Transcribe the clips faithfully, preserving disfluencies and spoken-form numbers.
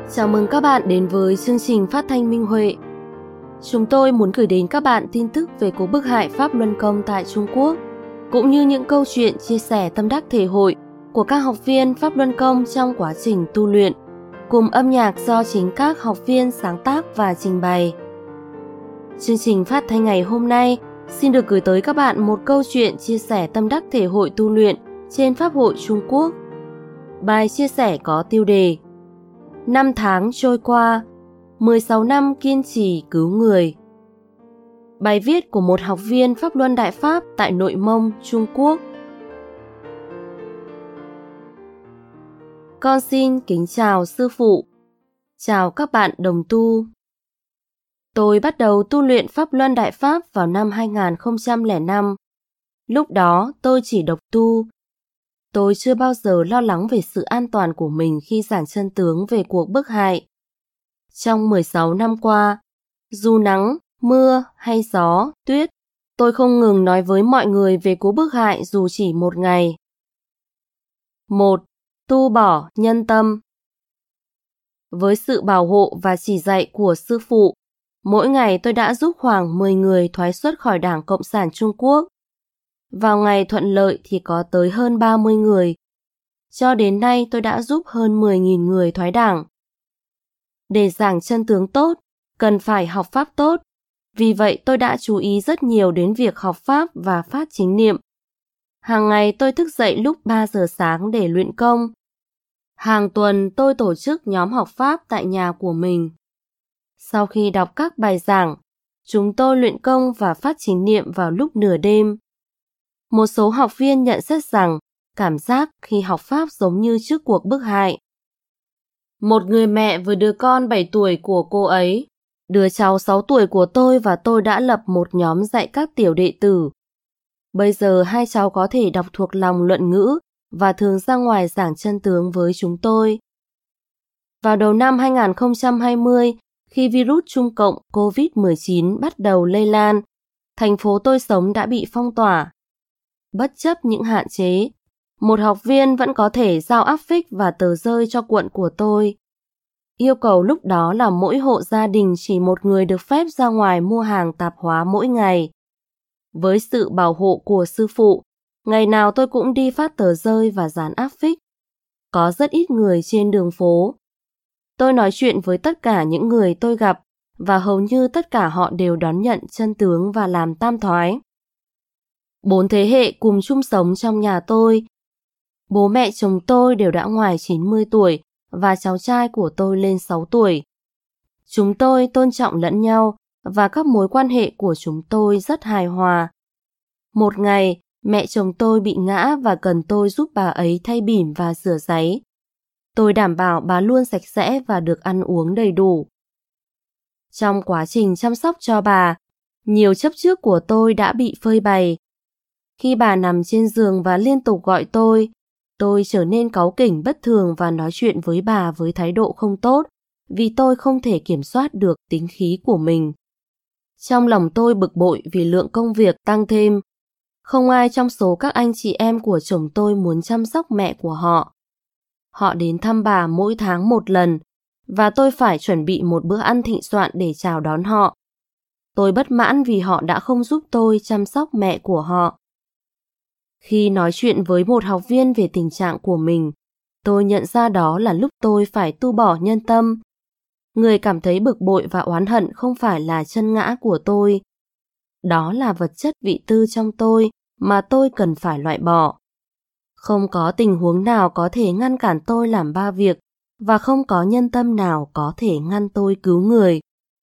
Chào mừng các bạn đến với chương trình phát thanh Minh Huệ. Chúng tôi muốn gửi đến các bạn tin tức về cuộc bức hại Pháp Luân Công tại Trung Quốc, cũng như những câu chuyện chia sẻ tâm đắc thể hội của các học viên Pháp Luân Công trong quá trình tu luyện, cùng âm nhạc do chính các học viên sáng tác và trình bày. Chương trình phát thanh ngày hôm nay xin được gửi tới các bạn một câu chuyện chia sẻ tâm đắc thể hội tu luyện trên Pháp hội Trung Quốc. Bài chia sẻ có tiêu đề Năm tháng trôi qua, mười sáu năm kiên trì cứu người. Bài viết của một học viên Pháp Luân Đại Pháp tại Nội Mông, Trung Quốc. Con xin kính chào sư phụ, chào các bạn đồng tu. Tôi bắt đầu tu luyện Pháp Luân Đại Pháp vào năm hai nghìn không trăm lẻ năm. Lúc đó tôi chỉ độc tu. Tôi chưa bao giờ lo lắng về sự an toàn của mình khi giảng chân tướng về cuộc bức hại. Trong mười sáu năm qua, dù nắng, mưa hay gió, tuyết, tôi không ngừng nói với mọi người về cuộc bức hại dù chỉ một ngày. một. Tu bỏ nhân tâm. Với sự bảo hộ và chỉ dạy của sư phụ, mỗi ngày tôi đã giúp khoảng mười người thoái xuất khỏi Đảng Cộng sản Trung Quốc. Vào ngày thuận lợi thì có tới hơn ba mươi người. Cho đến nay tôi đã giúp hơn mười nghìn người thoái đảng. Để giảng chân tướng tốt, cần phải học pháp tốt. Vì vậy tôi đã chú ý rất nhiều đến việc học pháp và phát chính niệm. Hàng ngày tôi thức dậy lúc ba giờ sáng để luyện công. Hàng tuần tôi tổ chức nhóm học pháp tại nhà của mình. Sau khi đọc các bài giảng, chúng tôi luyện công và phát chính niệm vào lúc nửa đêm. Một số học viên nhận xét rằng cảm giác khi học pháp giống như trước cuộc bức hại. Một người mẹ với đứa con bảy tuổi của cô ấy, đứa cháu sáu tuổi của tôi và tôi đã lập một nhóm dạy các tiểu đệ tử. Bây giờ hai cháu có thể đọc thuộc lòng luận ngữ và thường ra ngoài giảng chân tướng với chúng tôi. Vào đầu năm hai nghìn không trăm hai mươi, khi virus Trung Cộng covid mười chín bắt đầu lây lan, thành phố tôi sống đã bị phong tỏa. Bất chấp những hạn chế, một học viên vẫn có thể giao áp phích và tờ rơi cho quận của tôi. Yêu cầu lúc đó là mỗi hộ gia đình chỉ một người được phép ra ngoài mua hàng tạp hóa mỗi ngày. Với sự bảo hộ của sư phụ, ngày nào tôi cũng đi phát tờ rơi và dán áp phích. Có rất ít người trên đường phố. Tôi nói chuyện với tất cả những người tôi gặp và hầu như tất cả họ đều đón nhận chân tướng và làm tam thoái. Bốn thế hệ cùng chung sống trong nhà tôi. Bố mẹ chồng tôi đều đã ngoài chín mươi tuổi và cháu trai của tôi lên sáu tuổi. Chúng tôi tôn trọng lẫn nhau và các mối quan hệ của chúng tôi rất hài hòa. Một ngày, mẹ chồng tôi bị ngã và cần tôi giúp bà ấy thay bỉm và rửa ráy. Tôi đảm bảo bà luôn sạch sẽ và được ăn uống đầy đủ. Trong quá trình chăm sóc cho bà, nhiều chấp trước của tôi đã bị phơi bày. Khi bà nằm trên giường và liên tục gọi tôi, tôi trở nên cáu kỉnh bất thường và nói chuyện với bà với thái độ không tốt, vì tôi không thể kiểm soát được tính khí của mình. Trong lòng tôi bực bội vì lượng công việc tăng thêm. Không ai trong số các anh chị em của chồng tôi muốn chăm sóc mẹ của họ. Họ đến thăm bà mỗi tháng một lần, và tôi phải chuẩn bị một bữa ăn thịnh soạn để chào đón họ. Tôi bất mãn vì họ đã không giúp tôi chăm sóc mẹ của họ. Khi nói chuyện với một học viên về tình trạng của mình, tôi nhận ra đó là lúc tôi phải tu bỏ nhân tâm. Người cảm thấy bực bội và oán hận không phải là chân ngã của tôi. Đó là vật chất vị tư trong tôi mà tôi cần phải loại bỏ. Không có tình huống nào có thể ngăn cản tôi làm ba việc, và không có nhân tâm nào có thể ngăn tôi cứu người.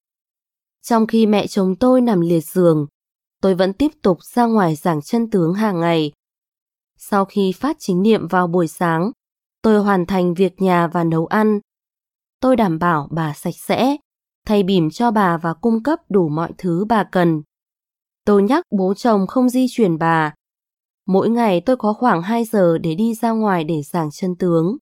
Trong khi mẹ chồng tôi nằm liệt giường, tôi vẫn tiếp tục ra ngoài giảng chân tướng hàng ngày. Sau khi phát chính niệm vào buổi sáng, tôi hoàn thành việc nhà và nấu ăn. Tôi đảm bảo bà sạch sẽ, thay bỉm cho bà và cung cấp đủ mọi thứ bà cần. Tôi nhắc bố chồng không di chuyển bà. Mỗi ngày tôi có khoảng hai giờ để đi ra ngoài để giảng chân tướng.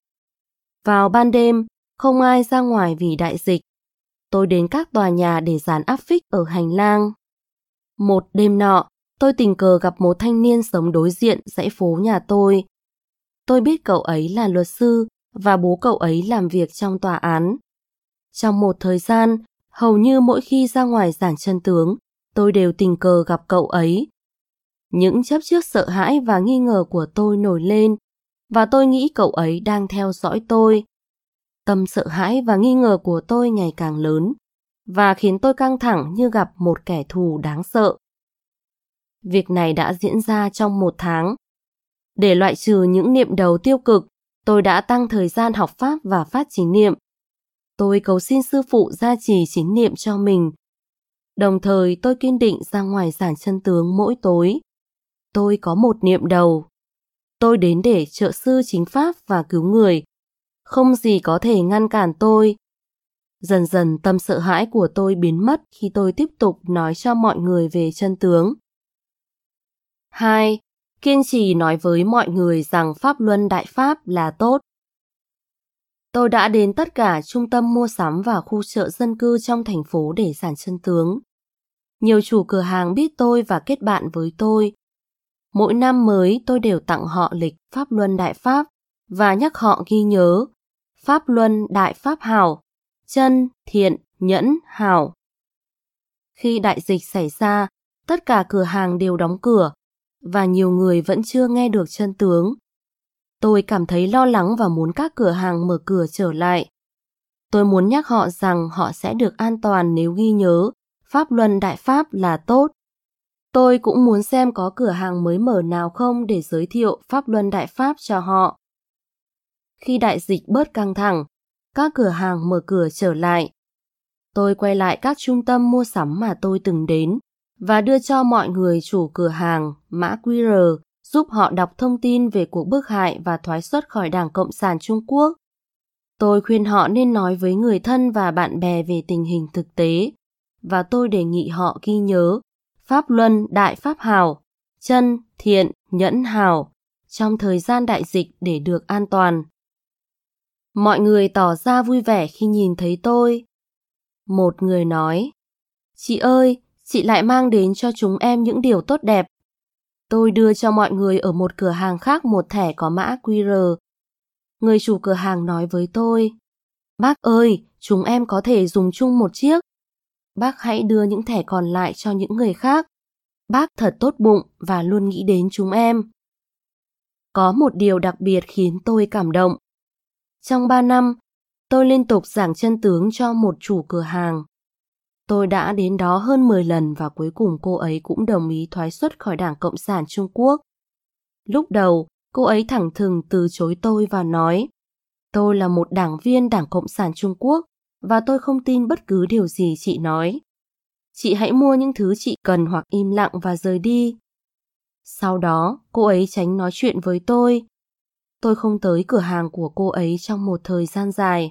Vào ban đêm, không ai ra ngoài vì đại dịch. Tôi đến các tòa nhà để dán áp phích ở hành lang. Một đêm nọ, tôi tình cờ gặp một thanh niên sống đối diện dãy phố nhà tôi. Tôi biết cậu ấy là luật sư và bố cậu ấy làm việc trong tòa án. Trong một thời gian, hầu như mỗi khi ra ngoài giảng chân tướng, tôi đều tình cờ gặp cậu ấy. Những chấp trước sợ hãi và nghi ngờ của tôi nổi lên, và tôi nghĩ cậu ấy đang theo dõi tôi. Tâm sợ hãi và nghi ngờ của tôi ngày càng lớn, và khiến tôi căng thẳng như gặp một kẻ thù đáng sợ. Việc này đã diễn ra trong một tháng. Để loại trừ những niệm đầu tiêu cực, tôi đã tăng thời gian học Pháp và phát chính niệm. Tôi cầu xin sư phụ gia trì chính niệm cho mình. Đồng thời tôi kiên định ra ngoài giảng chân tướng mỗi tối. Tôi có một niệm đầu. Tôi đến để trợ sư chính Pháp và cứu người. Không gì có thể ngăn cản tôi. Dần dần tâm sợ hãi của tôi biến mất khi tôi tiếp tục nói cho mọi người về chân tướng. hai. Kiên trì nói với mọi người rằng Pháp Luân Đại Pháp là tốt. Tôi đã đến tất cả trung tâm mua sắm và khu chợ dân cư trong thành phố để giảng chân tướng. Nhiều chủ cửa hàng biết tôi và kết bạn với tôi. Mỗi năm mới tôi đều tặng họ lịch Pháp Luân Đại Pháp và nhắc họ ghi nhớ Pháp Luân Đại Pháp hảo, chân, thiện, nhẫn, hảo. Khi đại dịch xảy ra, tất cả cửa hàng đều đóng cửa và nhiều người vẫn chưa nghe được chân tướng. Tôi cảm thấy lo lắng và muốn các cửa hàng mở cửa trở lại. Tôi muốn nhắc họ rằng họ sẽ được an toàn nếu ghi nhớ Pháp Luân Đại Pháp là tốt. Tôi cũng muốn xem có cửa hàng mới mở nào không để giới thiệu Pháp Luân Đại Pháp cho họ. Khi đại dịch bớt căng thẳng, các cửa hàng mở cửa trở lại. Tôi quay lại các trung tâm mua sắm mà tôi từng đến và đưa cho mọi người chủ cửa hàng mã quy rờ giúp họ đọc thông tin về cuộc bức hại và thoái xuất khỏi Đảng Cộng sản Trung Quốc. Tôi khuyên họ nên nói với người thân và bạn bè về tình hình thực tế, và tôi đề nghị họ ghi nhớ Pháp Luân Đại Pháp hảo, chân, thiện, nhẫn hảo trong thời gian đại dịch để được an toàn. Mọi người tỏ ra vui vẻ khi nhìn thấy tôi. Một người nói, chị ơi, chị lại mang đến cho chúng em những điều tốt đẹp. Tôi đưa cho mọi người ở một cửa hàng khác một thẻ có mã quy rờ. Người chủ cửa hàng nói với tôi, bác ơi, chúng em có thể dùng chung một chiếc. Bác hãy đưa những thẻ còn lại cho những người khác. Bác thật tốt bụng và luôn nghĩ đến chúng em. Có một điều đặc biệt khiến tôi cảm động. Trong ba năm, tôi liên tục giảng chân tướng cho một chủ cửa hàng. Tôi đã đến đó hơn mười lần và cuối cùng cô ấy cũng đồng ý thoái xuất khỏi Đảng Cộng sản Trung Quốc. Lúc đầu, cô ấy thẳng thừng từ chối tôi và nói, tôi là một đảng viên Đảng Cộng sản Trung Quốc và tôi không tin bất cứ điều gì chị nói. Chị hãy mua những thứ chị cần hoặc im lặng và rời đi. Sau đó, cô ấy tránh nói chuyện với tôi. Tôi không tới cửa hàng của cô ấy trong một thời gian dài.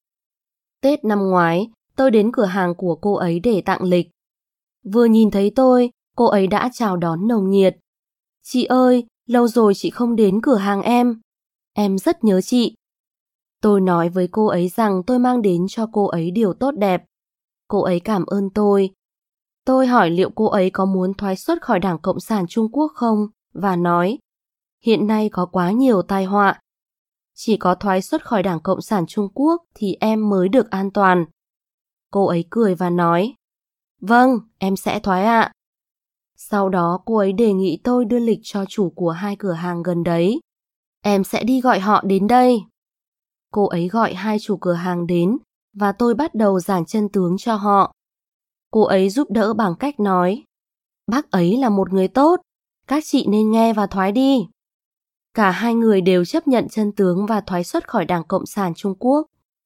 Tết năm ngoái, tôi đến cửa hàng của cô ấy để tặng lịch. Vừa nhìn thấy tôi, cô ấy đã chào đón nồng nhiệt. Chị ơi, lâu rồi chị không đến cửa hàng em. Em rất nhớ chị. Tôi nói với cô ấy rằng tôi mang đến cho cô ấy điều tốt đẹp. Cô ấy cảm ơn tôi. Tôi hỏi liệu cô ấy có muốn thoái xuất khỏi Đảng Cộng sản Trung Quốc không, và nói, hiện nay có quá nhiều tai họa. Chỉ có thoái xuất khỏi Đảng Cộng sản Trung Quốc thì em mới được an toàn. Cô ấy cười và nói, vâng, em sẽ thoái ạ. Sau đó cô ấy đề nghị tôi đưa lịch cho chủ của hai cửa hàng gần đấy. Em sẽ đi gọi họ đến đây. Cô ấy gọi hai chủ cửa hàng đến và tôi bắt đầu giảng chân tướng cho họ. Cô ấy giúp đỡ bằng cách nói, bác ấy là một người tốt, các chị nên nghe và thoái đi. Cả hai người đều chấp nhận chân tướng và thoái xuất khỏi Đảng Cộng sản Trung Quốc.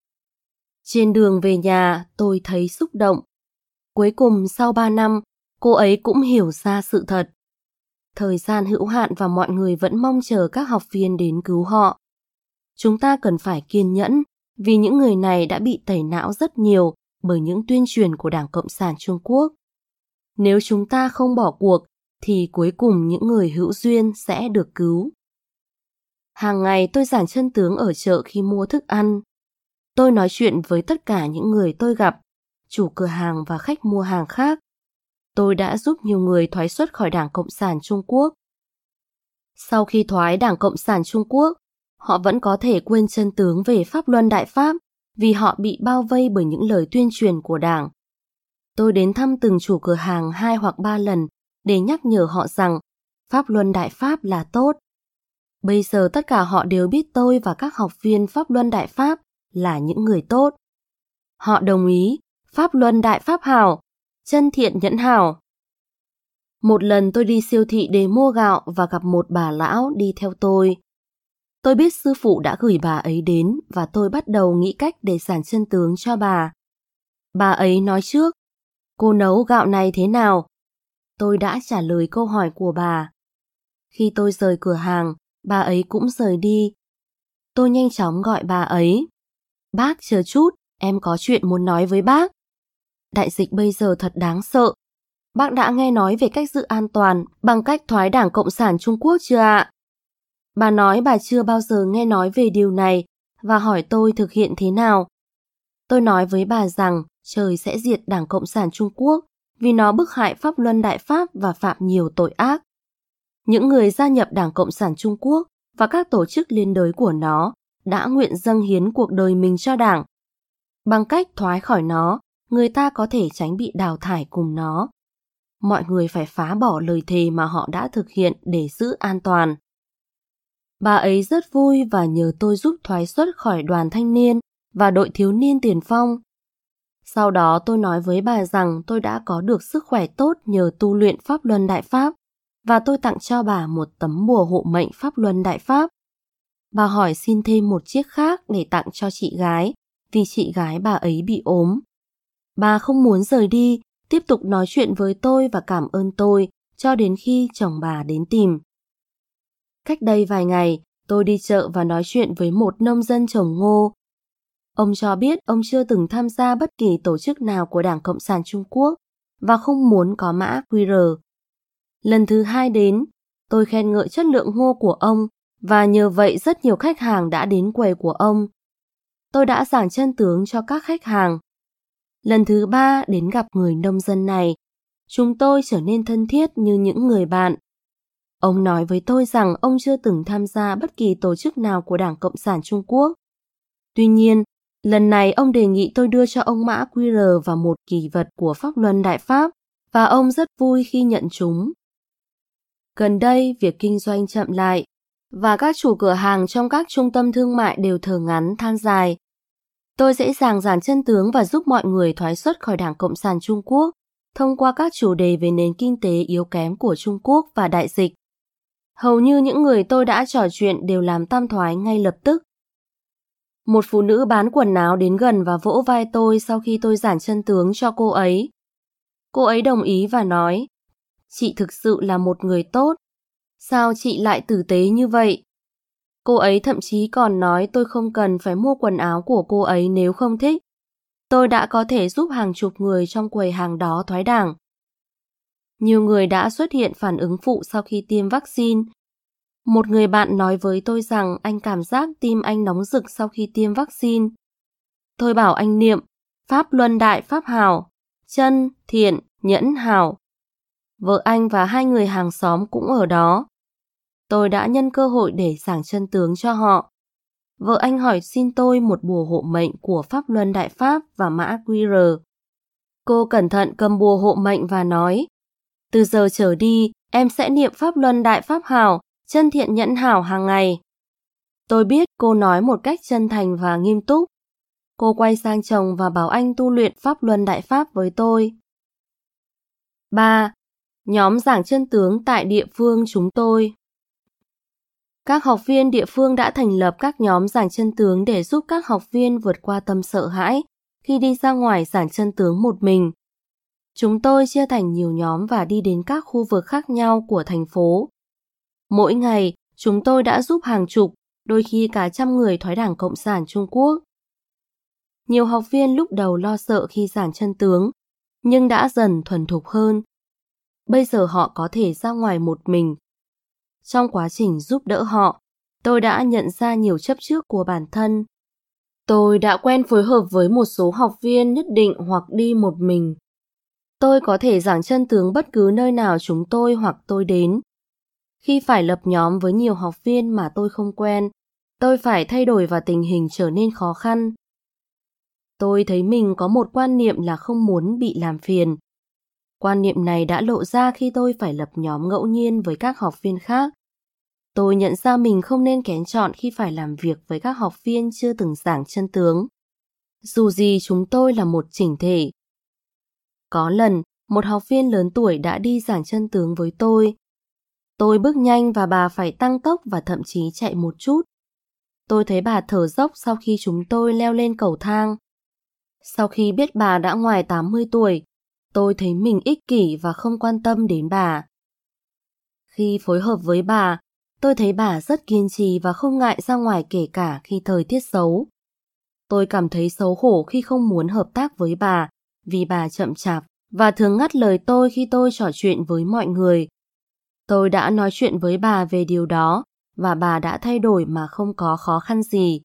Trên đường về nhà, tôi thấy xúc động. Cuối cùng sau ba năm, cô ấy cũng hiểu ra sự thật. Thời gian hữu hạn và mọi người vẫn mong chờ các học viên đến cứu họ. Chúng ta cần phải kiên nhẫn, vì những người này đã bị tẩy não rất nhiều bởi những tuyên truyền của Đảng Cộng sản Trung Quốc. Nếu chúng ta không bỏ cuộc, thì cuối cùng những người hữu duyên sẽ được cứu. Hàng ngày tôi giảng chân tướng ở chợ khi mua thức ăn. Tôi nói chuyện với tất cả những người tôi gặp, chủ cửa hàng và khách mua hàng khác. Tôi đã giúp nhiều người thoái xuất khỏi Đảng Cộng sản Trung Quốc. Sau khi thoái Đảng Cộng sản Trung Quốc, họ vẫn có thể quên chân tướng về Pháp Luân Đại Pháp vì họ bị bao vây bởi những lời tuyên truyền của Đảng. Tôi đến thăm từng chủ cửa hàng hai hoặc ba lần để nhắc nhở họ rằng Pháp Luân Đại Pháp là tốt. Bây giờ tất cả họ đều biết tôi và các học viên Pháp Luân Đại Pháp là những người tốt. Họ đồng ý Pháp Luân Đại Pháp hảo, chân thiện nhẫn hảo. Một lần tôi đi siêu thị để mua gạo và gặp một bà lão đi theo tôi. Tôi biết sư phụ đã gửi bà ấy đến và tôi bắt đầu nghĩ cách để giảng chân tướng cho bà. Bà ấy nói trước, cô nấu gạo này thế nào? Tôi đã trả lời câu hỏi của bà. Khi tôi rời cửa hàng, bà ấy cũng rời đi. Tôi nhanh chóng gọi bà ấy. Bác chờ chút, em có chuyện muốn nói với bác. Đại dịch bây giờ thật đáng sợ. Bác đã nghe nói về cách giữ an toàn bằng cách thoái Đảng Cộng sản Trung Quốc chưa ạ? Bà nói bà chưa bao giờ nghe nói về điều này và hỏi tôi thực hiện thế nào. Tôi nói với bà rằng trời sẽ diệt Đảng Cộng sản Trung Quốc vì nó bức hại Pháp Luân Đại Pháp và phạm nhiều tội ác. Những người gia nhập Đảng Cộng sản Trung Quốc và các tổ chức liên đới của nó đã nguyện dâng hiến cuộc đời mình cho Đảng. Bằng cách thoái khỏi nó, người ta có thể tránh bị đào thải cùng nó. Mọi người phải phá bỏ lời thề mà họ đã thực hiện để giữ an toàn. Bà ấy rất vui và nhờ tôi giúp thoái xuất khỏi đoàn thanh niên và đội thiếu niên tiền phong. Sau đó tôi nói với bà rằng tôi đã có được sức khỏe tốt nhờ tu luyện Pháp Luân Đại Pháp và tôi tặng cho bà một tấm bùa hộ mệnh Pháp Luân Đại Pháp. Bà hỏi xin thêm một chiếc khác để tặng cho chị gái vì chị gái bà ấy bị ốm. Bà không muốn rời đi, tiếp tục nói chuyện với tôi và cảm ơn tôi cho đến khi chồng bà đến tìm. Cách đây vài ngày, tôi đi chợ và nói chuyện với một nông dân trồng ngô. Ông cho biết ông chưa từng tham gia bất kỳ tổ chức nào của Đảng Cộng sản Trung Quốc và không muốn có mã quy rờ. Lần thứ hai đến, tôi khen ngợi chất lượng ngô của ông và nhờ vậy rất nhiều khách hàng đã đến quầy của ông. Tôi đã giảng chân tướng cho các khách hàng. Lần thứ ba đến gặp người nông dân này, chúng tôi trở nên thân thiết như những người bạn. Ông nói với tôi rằng ông chưa từng tham gia bất kỳ tổ chức nào của Đảng Cộng sản Trung Quốc. Tuy nhiên, lần này ông đề nghị tôi đưa cho ông mã quy rờ và một kỷ vật của Pháp Luân Đại Pháp và ông rất vui khi nhận chúng. Gần đây, việc kinh doanh chậm lại và các chủ cửa hàng trong các trung tâm thương mại đều thở ngắn than dài. Tôi dễ dàng giảng chân tướng và giúp mọi người thoái xuất khỏi Đảng Cộng sản Trung Quốc thông qua các chủ đề về nền kinh tế yếu kém của Trung Quốc và đại dịch. Hầu như những người tôi đã trò chuyện đều làm tam thoái ngay lập tức. Một phụ nữ bán quần áo đến gần và vỗ vai tôi sau khi tôi giảng chân tướng cho cô ấy. Cô ấy đồng ý và nói, chị thực sự là một người tốt. Sao chị lại tử tế như vậy? Cô ấy thậm chí còn nói tôi không cần phải mua quần áo của cô ấy nếu không thích. Tôi đã có thể giúp hàng chục người trong quầy hàng đó thoái đảng. Nhiều người đã xuất hiện phản ứng phụ sau khi tiêm vaccine. Một người bạn nói với tôi rằng anh cảm giác tim anh nóng rực sau khi tiêm vaccine. Tôi bảo anh niệm Pháp Luân Đại Pháp hảo, chân, thiện, nhẫn hảo. Vợ anh và hai người hàng xóm cũng ở đó. Tôi đã nhân cơ hội để giảng chân tướng cho họ. Vợ anh hỏi xin tôi một bùa hộ mệnh của Pháp Luân Đại Pháp và mã quy rờ. Cô cẩn thận cầm bùa hộ mệnh và nói, từ giờ trở đi, em sẽ niệm Pháp Luân Đại Pháp hảo, chân thiện nhẫn hảo hàng ngày. Tôi biết cô nói một cách chân thành và nghiêm túc. Cô quay sang chồng và bảo anh tu luyện Pháp Luân Đại Pháp với tôi. ba. Nhóm giảng chân tướng tại địa phương chúng tôi. Các học viên địa phương đã thành lập các nhóm giảng chân tướng để giúp các học viên vượt qua tâm sợ hãi khi đi ra ngoài giảng chân tướng một mình. Chúng tôi chia thành nhiều nhóm và đi đến các khu vực khác nhau của thành phố. Mỗi ngày, chúng tôi đã giúp hàng chục, đôi khi cả trăm người thoái Đảng Cộng sản Trung Quốc. Nhiều học viên lúc đầu lo sợ khi giảng chân tướng, nhưng đã dần thuần thục hơn. Bây giờ họ có thể ra ngoài một mình. Trong quá trình giúp đỡ họ, tôi đã nhận ra nhiều chấp trước của bản thân. Tôi đã quen phối hợp với một số học viên nhất định hoặc đi một mình. Tôi có thể giảng chân tướng bất cứ nơi nào chúng tôi hoặc tôi đến. Khi phải lập nhóm với nhiều học viên mà tôi không quen, Tôi phải thay đổi và tình hình trở nên khó khăn. Tôi thấy mình có một quan niệm là không muốn bị làm phiền. Quan niệm này đã lộ ra khi tôi phải lập nhóm ngẫu nhiên với các học viên khác. Tôi nhận ra mình không nên kén chọn khi phải làm việc với các học viên chưa từng giảng chân tướng. Dù gì chúng tôi là một chỉnh thể. Có lần, một học viên lớn tuổi đã đi giảng chân tướng với tôi. Tôi bước nhanh và bà phải tăng tốc và thậm chí chạy một chút. Tôi thấy bà thở dốc sau khi chúng tôi leo lên cầu thang. Sau khi biết bà đã ngoài tám mươi tuổi, tôi thấy mình ích kỷ và không quan tâm đến bà. Khi phối hợp với bà, tôi thấy bà rất kiên trì và không ngại ra ngoài kể cả khi thời tiết xấu. Tôi cảm thấy xấu hổ khi không muốn hợp tác với bà vì bà chậm chạp và thường ngắt lời tôi khi tôi trò chuyện với mọi người. Tôi đã nói chuyện với bà về điều đó và bà đã thay đổi mà không có khó khăn gì.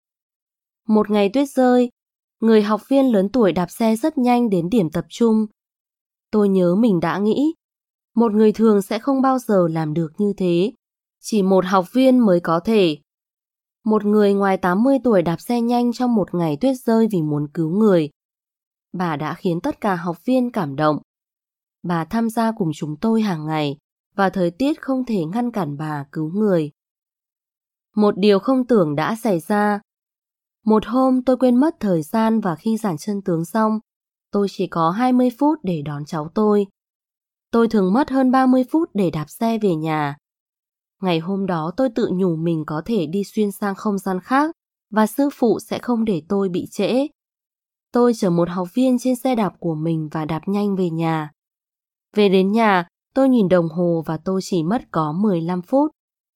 Một ngày tuyết rơi, người học viên lớn tuổi đạp xe rất nhanh đến điểm tập trung. Tôi nhớ mình đã nghĩ, một người thường sẽ không bao giờ làm được như thế, chỉ một học viên mới có thể. Một người ngoài tám mươi tuổi đạp xe nhanh trong một ngày tuyết rơi vì muốn cứu người. Bà đã khiến tất cả học viên cảm động. Bà tham gia cùng chúng tôi hàng ngày và thời tiết không thể ngăn cản bà cứu người. Một điều không tưởng đã xảy ra. Một hôm tôi quên mất thời gian và khi giảng chân tướng xong, tôi chỉ có hai mươi phút để đón cháu tôi. Tôi thường mất hơn ba mươi phút để đạp xe về nhà. Ngày hôm đó tôi tự nhủ mình có thể đi xuyên sang không gian khác và sư phụ sẽ không để tôi bị trễ. Tôi chở một học viên trên xe đạp của mình và đạp nhanh về nhà. Về đến nhà, tôi nhìn đồng hồ và tôi chỉ mất có mười lăm phút.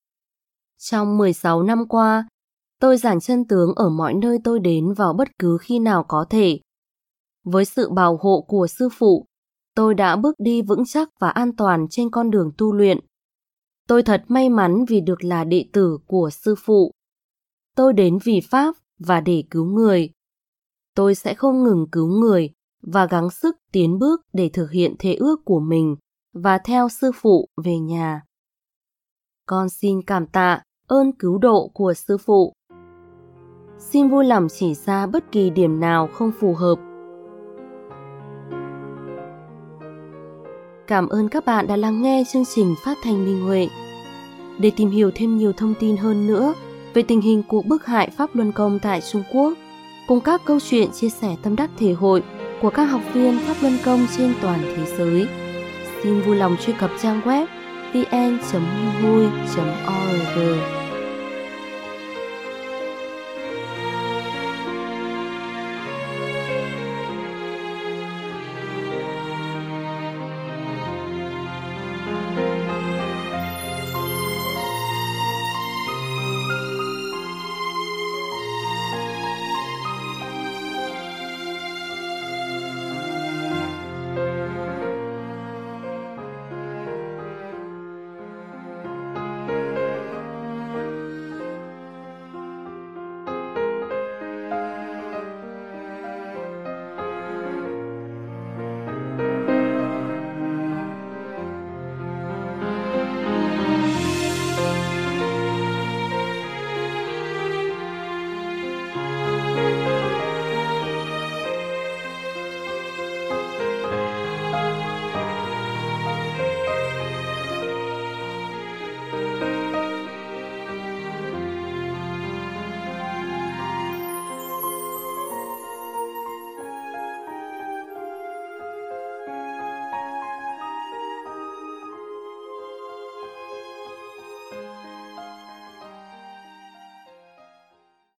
Trong mười sáu năm qua, tôi giảng chân tướng ở mọi nơi tôi đến vào bất cứ khi nào có thể. Với sự bảo hộ của sư phụ, tôi đã bước đi vững chắc và an toàn trên con đường tu luyện. Tôi thật may mắn vì được là đệ tử của sư phụ. Tôi đến vì Pháp và để cứu người. Tôi sẽ không ngừng cứu người và gắng sức tiến bước để thực hiện thệ ước của mình và theo sư phụ về nhà. Con xin cảm tạ ơn cứu độ của sư phụ. Xin vui lòng chỉ ra bất kỳ điểm nào không phù hợp. Cảm ơn các bạn đã lắng nghe chương trình phát thanh Minh Huệ. Để tìm hiểu thêm nhiều thông tin hơn nữa về tình hình cuộc bức hại Pháp Luân Công tại Trung Quốc, cùng các câu chuyện chia sẻ tâm đắc thể hội của các học viên Pháp Luân Công trên toàn thế giới, xin vui lòng truy cập trang web vê en chấm minh hui chấm org.